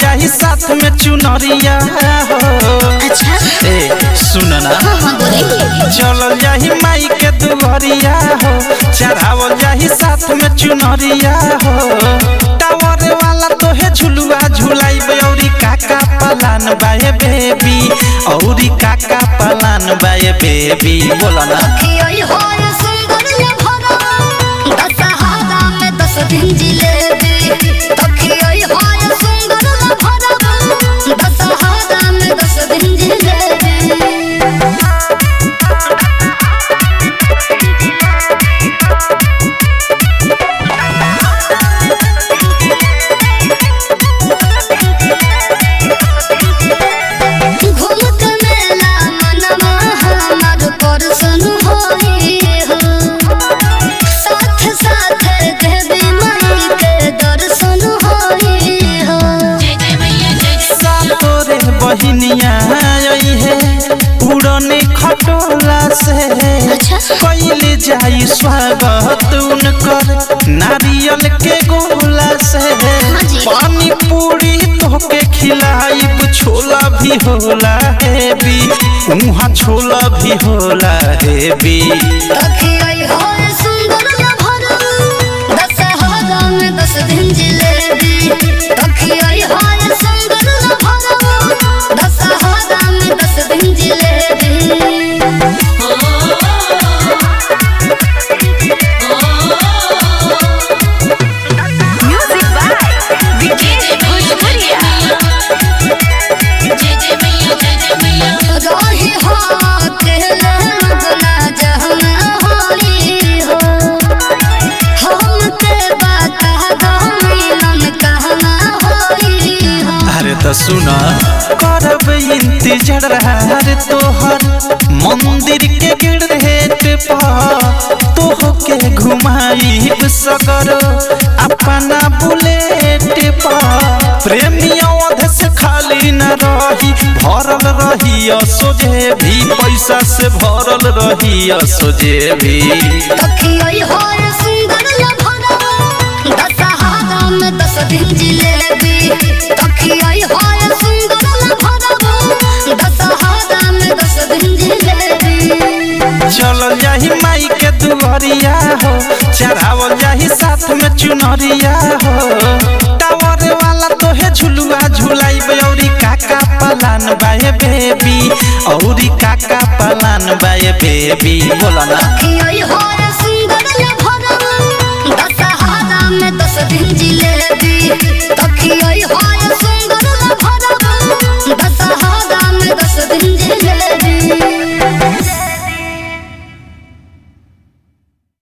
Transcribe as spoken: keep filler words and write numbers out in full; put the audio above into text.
जाही साथ में चुनरिया हो। अच्छा ए सुन ना चलल जाही माई के दुआरिया हो, चढ़ावल जाही साथ में चुनरिया हो। टावर वाला तोहे झुलुआ झुलाई औरी काका पलान बाए बेबी, औरी काका पलान बाए बेबी बोला ना। पुराने खटोला से पहले जाई स्वागत उनकर नारियल के गोला से। पानी पूरी तोके खिलाई छोला भी होला हेबी, उहाँ छोला भी होला हेबी। तो सुना करब इंतजार रे तोहर मंदिर के गेट पर, तोहके घुमाई सगर अपना बुलेट पर। प्रेमियों से खाली न रही भरल रही सोझे भी, पैसा से भरल रही सोझे भी। चलल जाही माई के दुआरिया हो, चढ़ावल जाही साथ में चुनरिया हो। टावर वाला तोहे झुलुआ झुलाई औरी काका पलान बाए बेबी, औरी काका पलान बाए बेबी बोला ना।